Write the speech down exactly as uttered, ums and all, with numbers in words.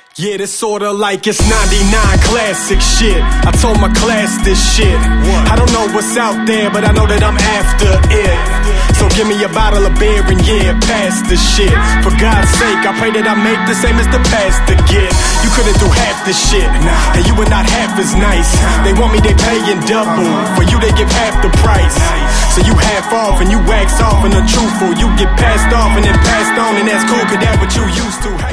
Yeah, this sorta like it's ninety-nine classic shit. I told my class this shit. I don't know what's out there, but I know that I'm after it. So give me a bottle of beer and yeah, pass the shit. For God's sake, I pray that I make the same as the pastor get. You couldn't do half the shit, and you were not half as nice. They want me, they paying double. For you, they give half the price. So you half off and you wax off and untruthful. You get passed off and then passed on, and that's cool, cause that's what you used to.